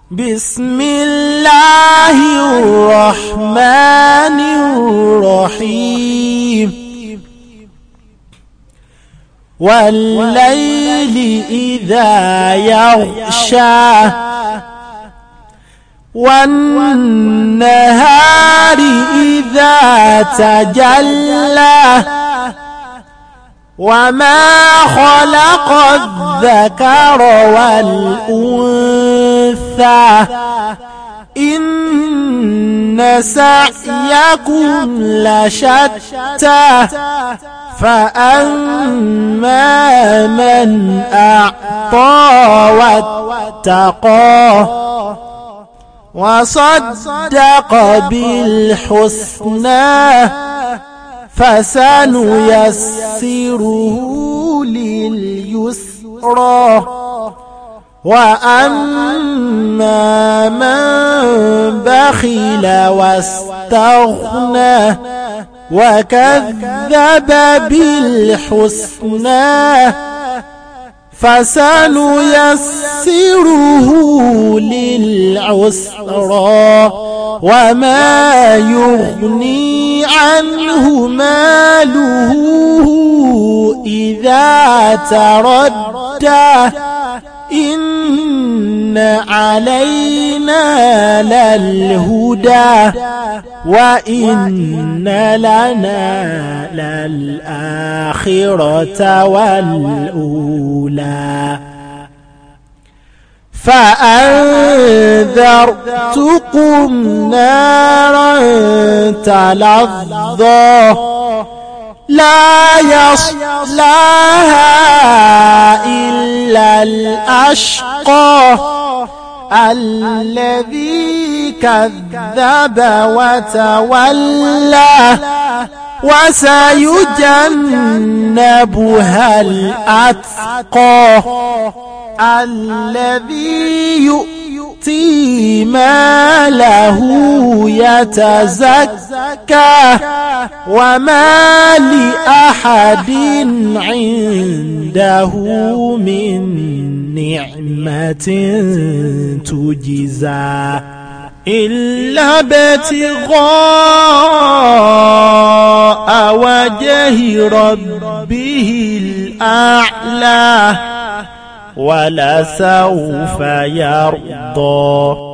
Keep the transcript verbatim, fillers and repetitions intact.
بسم الله الرحمن الرحيم والليل إذا يغشى والنهار إذا تجلى وما خلق الذكر والأنثى إن سعيكم لشتى فأما من أعطى واتقى وصدق بالحسنى فسنيسره لليسرى وأما من بخل واستغنى وكذب بالحسنى فسنيسره للعسرى وما يغني عنه ماله إذا تردى إن علينا للهدى وإن لنا للآخرة والأولى فأنذرتكم نارا تلظى لا يصلاها إلا الأشقى الذي كذب وتولى وسيجنبها الأتقى الذي يؤتي ماله يتزكى وما لأحد عنده من نعمة تجزى إلا ابتغاء وجه ربه الأعلى ولسوف يرضى.